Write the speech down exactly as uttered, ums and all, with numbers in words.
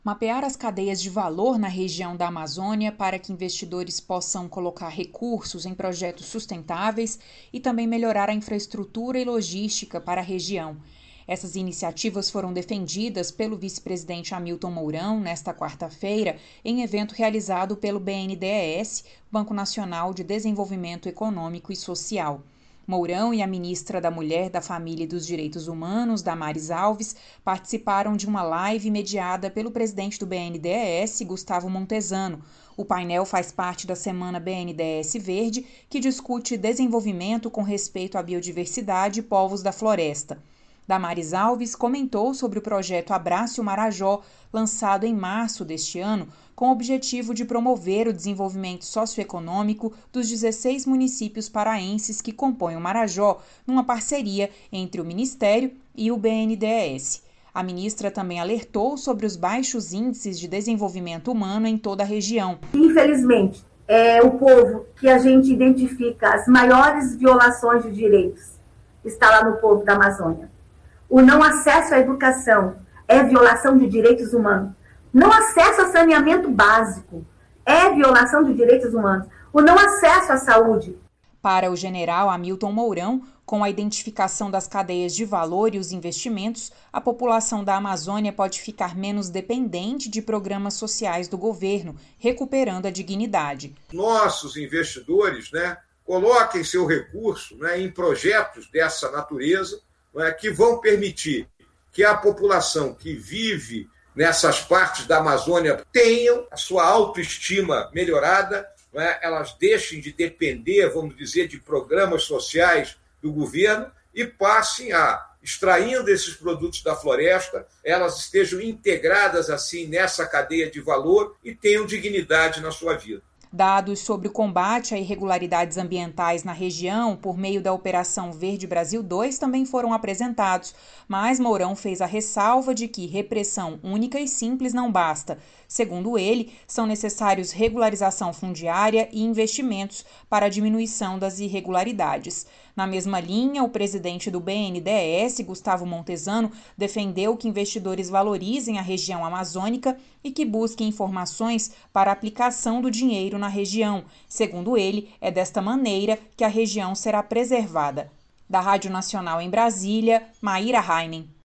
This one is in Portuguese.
Mapear as cadeias de valor na região da Amazônia para que investidores possam colocar recursos em projetos sustentáveis e também melhorar a infraestrutura e logística para a região. Essas iniciativas foram defendidas pelo vice-presidente Hamilton Mourão nesta quarta-feira, em evento realizado pelo B N D E S, Banco Nacional de Desenvolvimento Econômico e Social. Mourão e a ministra da Mulher, da Família e dos Direitos Humanos, Damares Alves, participaram de uma live mediada pelo presidente do B N D E S, Gustavo Montesano. O painel faz parte da Semana B N D E S Verde, que discute desenvolvimento com respeito à biodiversidade e povos da floresta. Damares Alves comentou sobre o projeto Abrace o Marajó, lançado em março deste ano, com o objetivo de promover o desenvolvimento socioeconômico dos dezesseis municípios paraenses que compõem o Marajó, numa parceria entre o Ministério e o B N D E S. A ministra também alertou sobre os baixos índices de desenvolvimento humano em toda a região. Infelizmente, é o povo que a gente identifica as maiores violações de direitos está lá no povo da Amazônia. O não acesso à educação é violação de direitos humanos. Não acesso a saneamento básico é violação de direitos humanos. O não acesso à saúde. Para o general Hamilton Mourão, com a identificação das cadeias de valor e os investimentos, a população da Amazônia pode ficar menos dependente de programas sociais do governo, recuperando a dignidade. Nossos investidores, né, coloquem seu recurso, né, em projetos dessa natureza, né, que vão permitir que a população que vive nessas partes da Amazônia tenham a sua autoestima melhorada, né, elas deixem de depender, vamos dizer, de programas sociais do governo e passem a, extraindo esses produtos da floresta, elas estejam integradas assim nessa cadeia de valor e tenham dignidade na sua vida. Dados sobre o combate a irregularidades ambientais na região por meio da Operação Verde Brasil dois também foram apresentados, mas Mourão fez a ressalva de que repressão única e simples não basta. Segundo ele, são necessários regularização fundiária e investimentos para a diminuição das irregularidades. Na mesma linha, o presidente do B N D E S, Gustavo Montesano, defendeu que investidores valorizem a região amazônica e que busquem informações para a aplicação do dinheiro na região. Segundo ele, é desta maneira que a região será preservada. Da Rádio Nacional em Brasília, Maíra Heinen.